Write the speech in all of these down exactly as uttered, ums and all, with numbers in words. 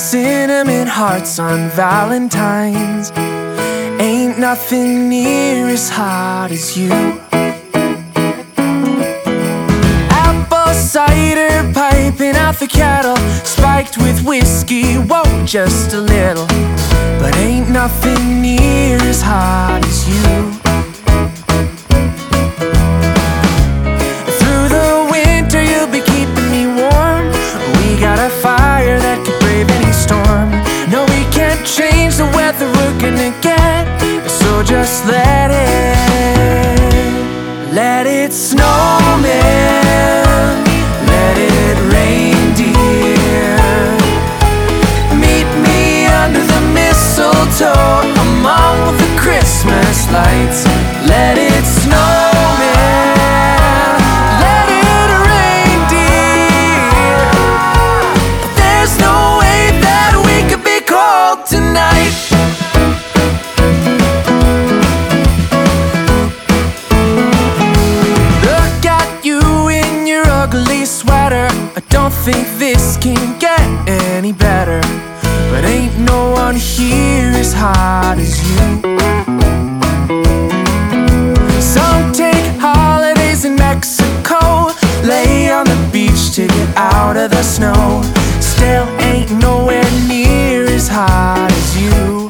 cinnamon hearts on Valentine's. Ain't nothing near as hot as you. Apple cider piping out the kettle, spiked with whiskey, whoa, just a little. But ain't nothing near as hot as you. Through the winter you'll be keeping me warm. We got a fire that could brave any storm. No, we can't change the weather we're gonna get, so just let it, let it snow, man. Let it rain, dear. Meet me under the mistletoe among the Christmas lights. Let it snow, man. Let it rain, dear. There's no way that we could be cold tonight. Look at you in your ugly sweater. I don't think this can get any better. But ain't no one here as hot as you. Some take holidays in Mexico, lay on the beach to get out of the snow. Still ain't nowhere near as hot as you.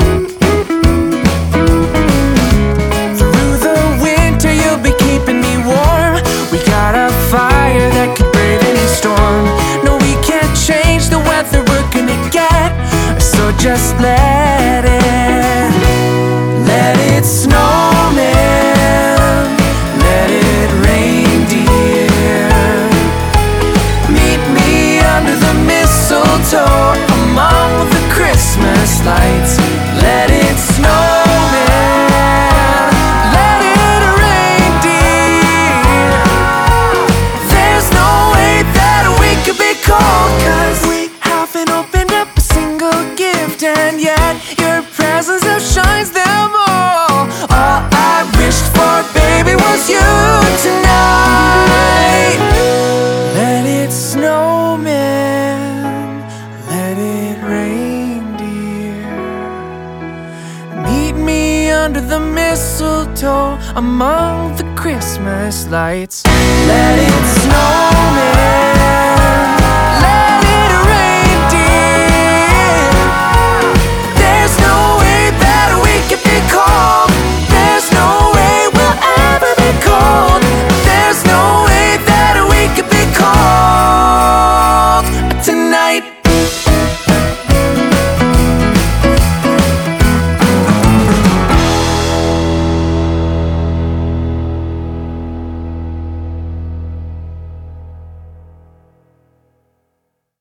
Through the winter you'll be keeping me warm. We got a fire that could brave any storm. No, we can't change the weather we're gonna get, so just let it, let it snow, man. Let it rain, dear. Meet me under the mistletoe among the Christmas lights. Let it snow, man. Let it rain, dear. There's no way that we could be cold, 'cause we haven't opened up a single gift, and yet your presence outshines them all. All I wished for, baby, was you tonight. Let it snow, man. Let it rain, dear. Meet me under the mistletoe among the Christmas lights. Let it snow.